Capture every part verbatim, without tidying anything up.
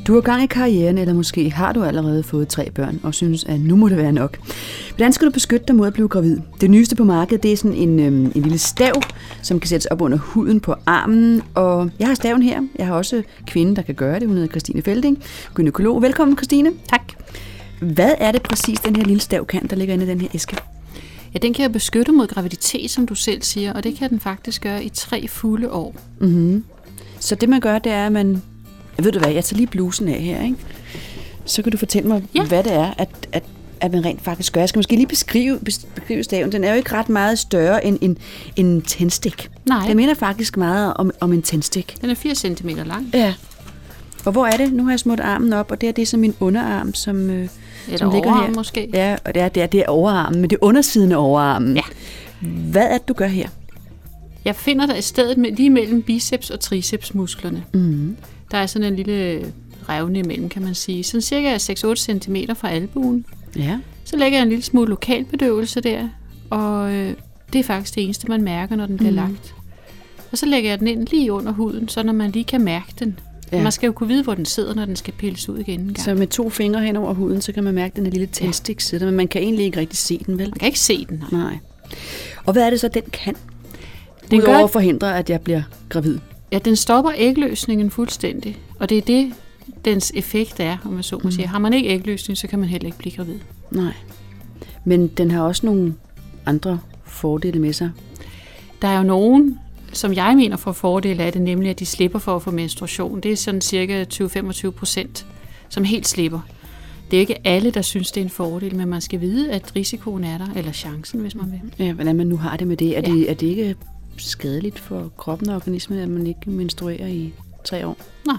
Du er gang i karrieren, eller måske har du allerede fået tre børn og synes, at nu må det være nok. Hvordan skal du beskytte dig mod at blive gravid? Det nyeste på markedet, det er sådan en, øhm, en lille stav, som kan sættes op under huden på armen. Og jeg har staven her. Jeg har også kvinde, der kan gøre det. Hun hedder Christine Felding, gynækolog. Velkommen, Christine. Tak. Hvad er det præcis, den her lille stav kan, der ligger inde i den her æske? Ja, den kan jo beskytte mod graviditet, som du selv siger, og det kan den faktisk gøre i tre fulde år. Mm-hmm. Så det, man gør, det er, at man... Jeg ved du hvad, jeg tager lige blusen af her, ikke? Så kan du fortælle mig, ja. hvad det er, at, at, at man rent faktisk gør. Jeg skal måske lige beskrive, beskrive staven. Den er jo ikke ret meget større end en, en tændstik. Nej. Den minder faktisk meget om, om en tændstik. Den er fire centimeter lang. Ja. Og hvor er det? Nu har jeg smurt armen op, og det er det som min underarm, som, øh, som ligger her. Måske. Ja, og det er, det er, det er overarmen, men det er undersiden af overarmen. Ja. Hvad er det, du gør her? Jeg finder der i stedet med, lige mellem biceps og tricepsmusklerne. Mm-hmm. Der er sådan en lille revne imellem, kan man sige. Sådan cirka seks til otte centimeter fra albuen. Ja. Så lægger jeg en lille smule lokalbedøvelse der, og øh, det er faktisk det eneste, man mærker, når den bliver mm. lagt. Og så lægger jeg den ind lige under huden, så når man lige kan mærke den. Ja. Man skal jo kunne vide, hvor den sidder, når den skal pilles ud igen en gang. Så med to fingre hen over huden, så kan man mærke, at den er lille tændstik sidder, men man kan egentlig ikke rigtig se den, vel? Man kan ikke se den, nej. nej. Og hvad er det så, den kan? Den Udover gør... at forhindre, at jeg bliver gravid. Ja, den stopper ægløsningen fuldstændig, og det er det, dens effekt er, om man så må sige. Har man ikke ægløsning, så kan man heller ikke blive gravid. Nej, men den har også nogle andre fordele med sig. Der er jo nogen, som jeg mener får fordele af det, nemlig at de slipper for at få menstruation. Det er sådan cirka tyve til femogtyve procent, som helt slipper. Det er ikke alle, der synes, det er en fordel, men man skal vide, at risikoen er der, eller chancen, hvis man vil. Ja, hvordan man nu har det med det. Er, ja. det, er det ikke skadeligt for kroppen og organismen, at man ikke menstruerer i tre år? Nej,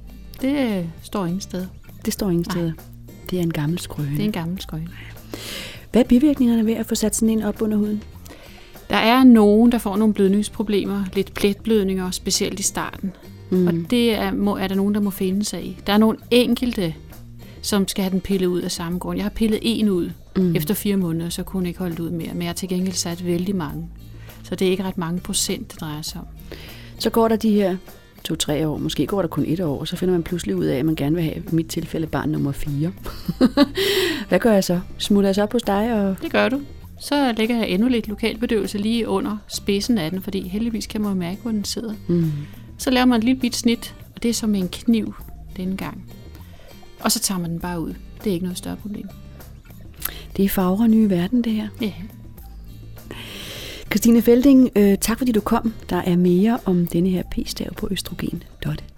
det står ingen sted. Det står ingen steder. Det er en gammel skrøne. Det er en gammel skrøne. Hvad er bivirkningerne ved at få sat sådan en op under huden? Der er nogen, der får nogle blødningsproblemer, lidt pletblødninger, specielt i starten. Mm. Og det er, må, er der nogen, der må finde sig i. Der er nogle enkelte, som skal have den pillet ud af samme grund. Jeg har pillet en ud mm. efter fire måneder, så kunne jeg ikke holde det ud mere. Men jeg har til gengæld sat vældig mange. Så det er ikke ret mange procent, det drejer sig om. Så går der de her to-tre år, måske går der kun et år, og så finder man pludselig ud af, at man gerne vil have, i mit tilfælde, barn nummer fire. Hvad gør jeg så? Smutter jeg så op hos dig? Og... Det gør du. Så lægger jeg endnu lidt lokalbedøvelse lige under spidsen af den, fordi heldigvis kan man jo mærke, hvor den sidder. Mm. Så laver man et lille bit snit, og det er som en kniv denne gang. Og så tager man den bare ud. Det er ikke noget større problem. Det er farver nye verden, det her. Ja. Christine Felding, øh, tak fordi du kom. Der er mere om denne her p-stav på østrogen punktum d